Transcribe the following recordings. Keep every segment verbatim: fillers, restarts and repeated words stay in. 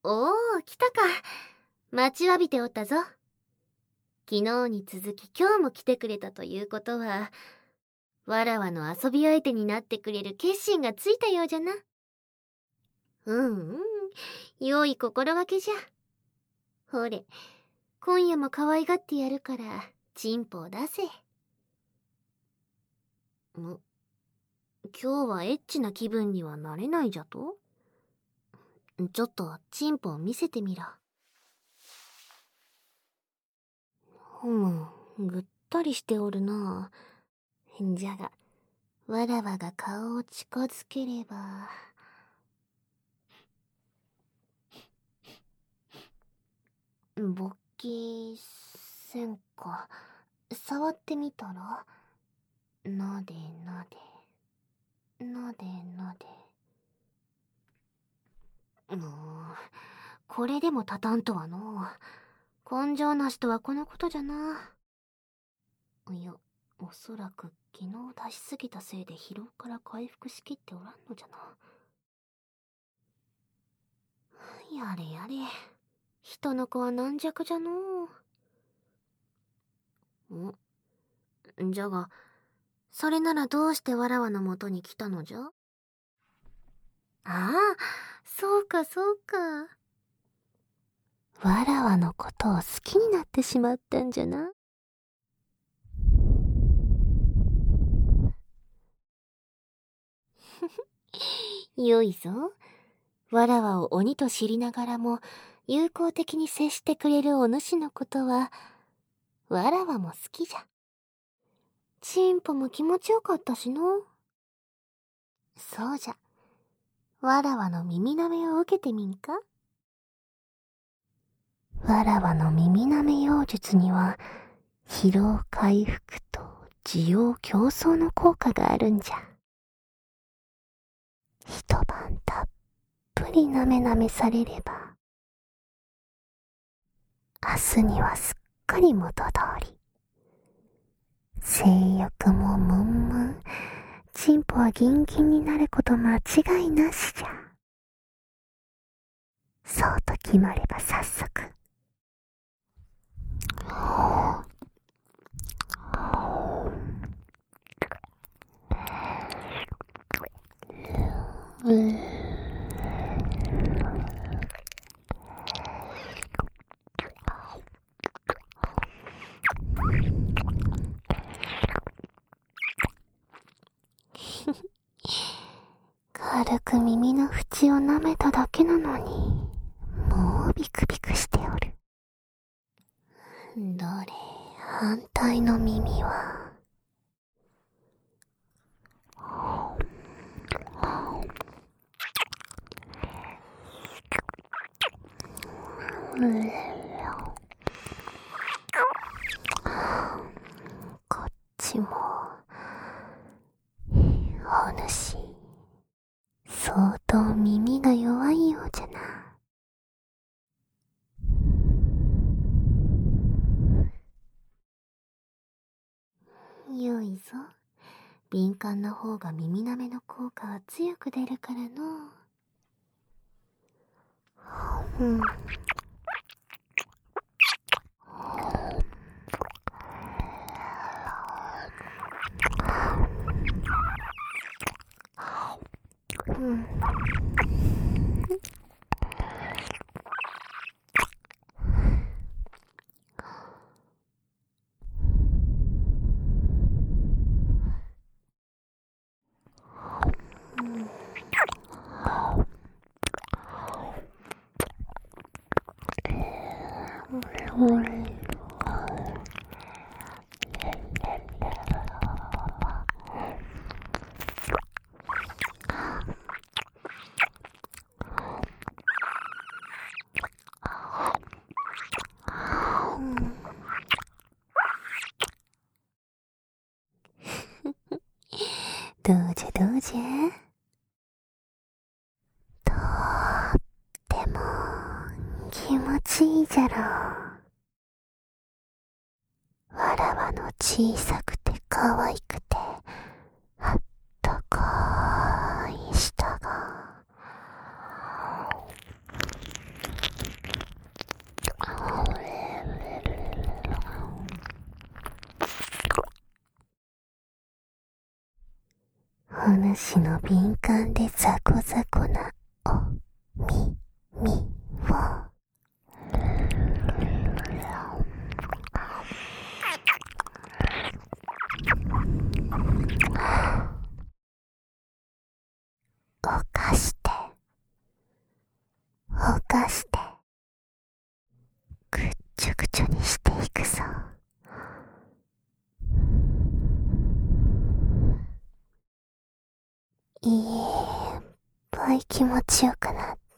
おー、来たか。待ちわびておったぞ。昨日に続き今日も来てくれたということは、わらわの遊び相手になってくれる決心がついたようじゃな。うんうん、良い心がけじゃ。ほれ、今夜も可愛がってやるから、チンポを出せ。ん、今日はエッチな気分にはなれないじゃと？ちょっとチンポを見せてみろ。ふむ、ぐったりしておるな。じゃが、わらわが顔を近づければ。勃起せんか。触ってみたら？なでなでなでなで。もうこれでも立たんとはのう。根性なしとはこのことじゃな。いや、おそらく昨日出しすぎたせいで疲労から回復しきっておらんのじゃな。やれやれ、人の子は軟弱じゃのう。んじゃが、それならどうしてわらわのもとに来たのじゃ？ああ、そうかそうか。わらわのことを好きになってしまったんじゃな。よいぞ。わらわを鬼と知りながらも友好的に接してくれるお主のことはわらわも好きじゃ。チンポも気持ちよかったしの。そうじゃ、わらわの耳なめを受けてみんか。わらわの耳なめ妖術には疲労回復と需要競争の効果があるんじゃ。一晩たっぷりなめなめされれば明日にはすっかり元通り。性欲もムンムン、チンポはギンギンになること間違いなしじゃ。そうと決まれば早速。うん軽く耳の縁を舐めただけなのに、もうビクビクしておる。どれ、反対の耳は。うんこっちもお主相当耳が弱いようじゃな。よいぞ。敏感な方が耳なめの効果は強く出るからの。うんうん。どうじゃどうじゃ。とっても気持ちいいじゃろう。わらわの小さくて可愛くてあったかい舌が主の敏感でザコザコなおみみを犯して犯してぐっちょぐちょにしていくぞ。いっぱい気持ちよくなって、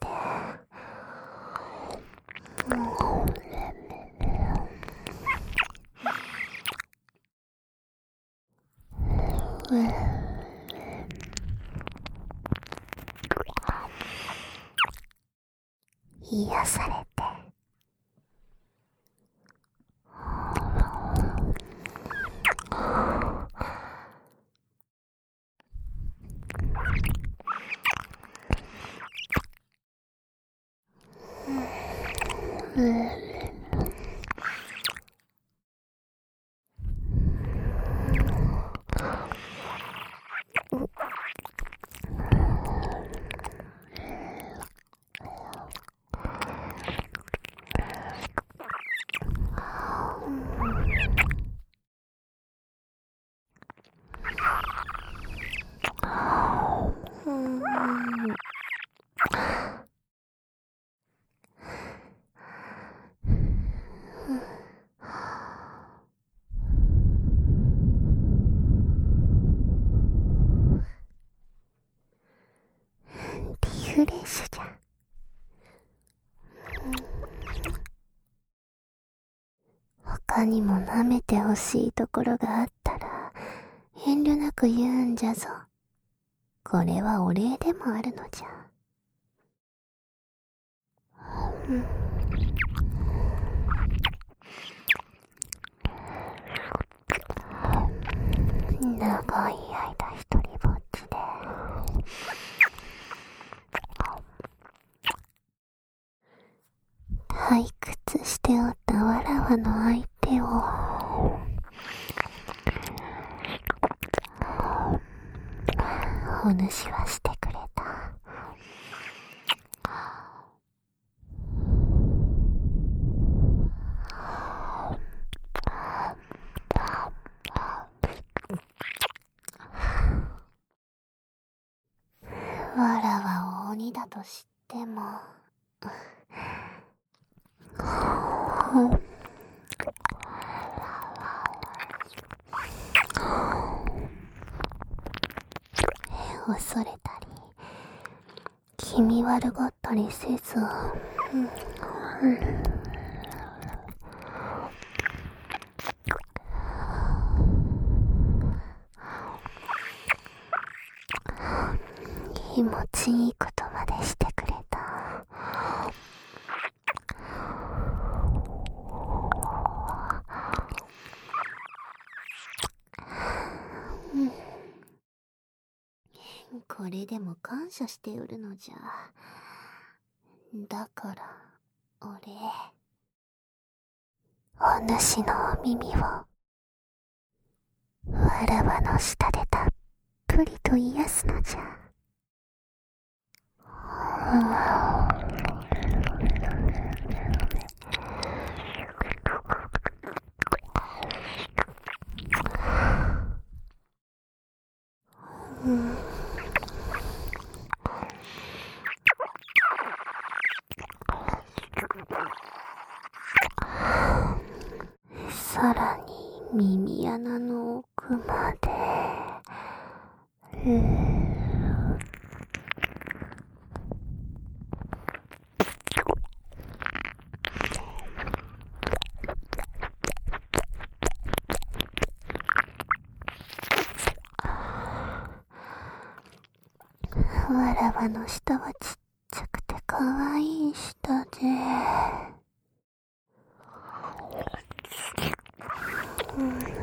癒されて、リフレッシュじゃん。他にも舐めてほしいところがあったら遠慮なく言うんじゃぞ。これはお礼でもあるのじゃ。うん長い間一人ぼっちで退屈しておったわらわの相手をお主はしてくれた。わらは鬼だと知っても恐れたり気味悪がったりせず、うん気持ちいいことまでしてくれた。これでも感謝しておるのじゃ。だから俺お主のお耳をわらわの下でたっぷりと癒すのじゃ。うんさらに耳穴の奥まで、うわらわの舌はちっちゃくてかわいい舌で、うん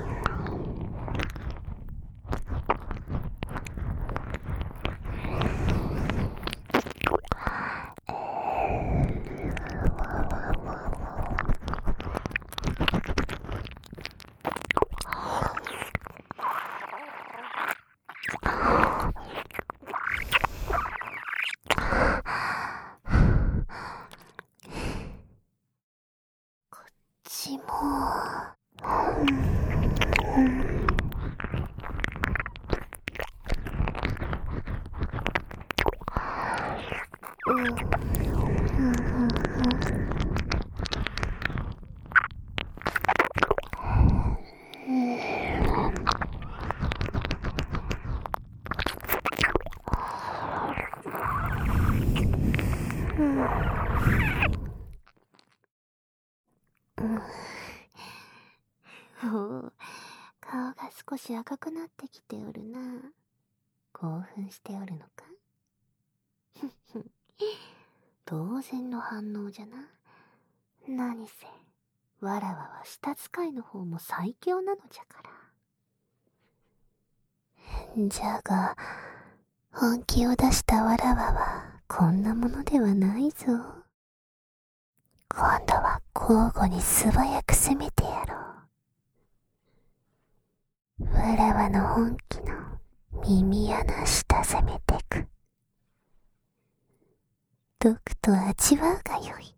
おう、顔が少し赤くなってきておるな。興奮しておるのか？当然の反応じゃな。何せわらわは舌使いの方も最強なのじゃから。じゃが本気を出したわらわはこんなものではないぞ。今度は交互に素早く攻めてやろう。わらわの本気の耳穴下攻めてく。毒と味わうがよい。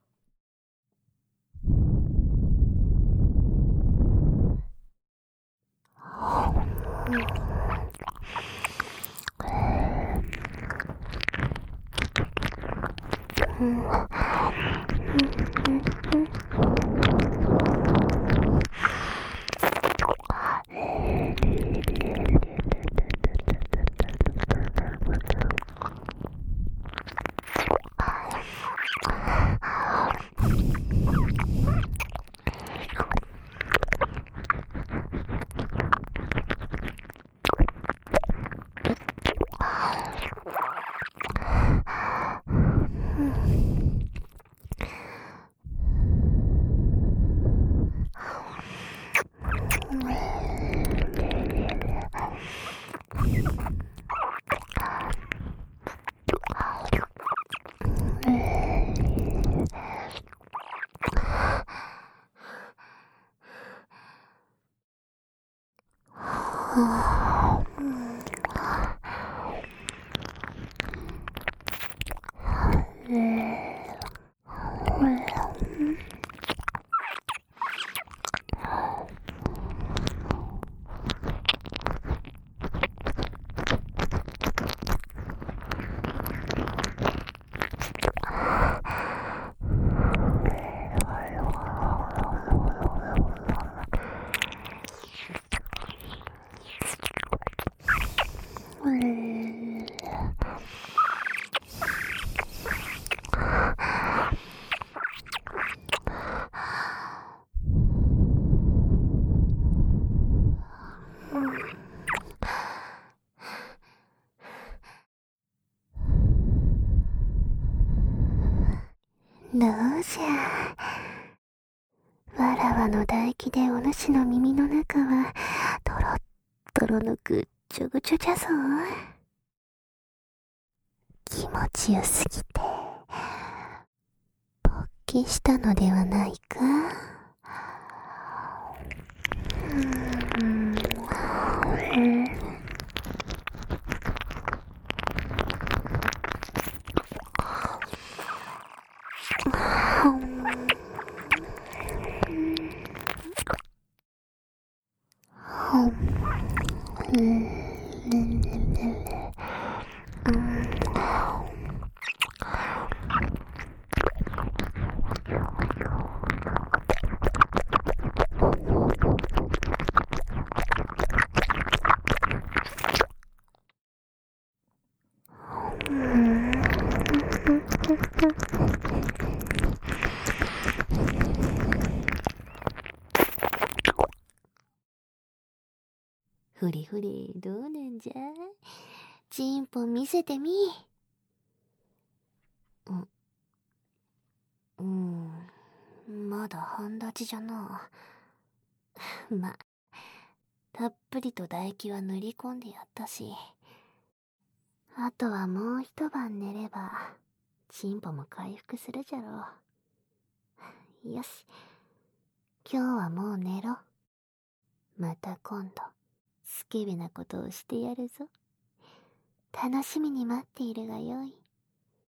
どうじゃ。わらわの唾液でお主の耳の中はとろっとろのぐっちょぐちょじゃぞ。気持ちよすぎて勃起したのではないか。うーん、ふりふり、どうなんじゃ。チンポ見せてみ。う、うん、まだ半立ちじゃな。ま、たっぷりと唾液は塗り込んでやったし、あとはもう一晩寝ればチンポも回復するじゃろう。よし、今日はもう寝ろ。また今度スケベなことをしてやるぞ。楽しみに待っているがよい。